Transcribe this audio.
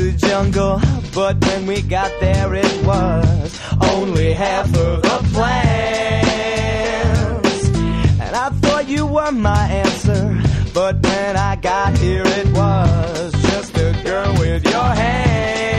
the jungle, but when we got there it was only half of the plans. And I thought you were my answer, but when I got here it was just a girl with your hands.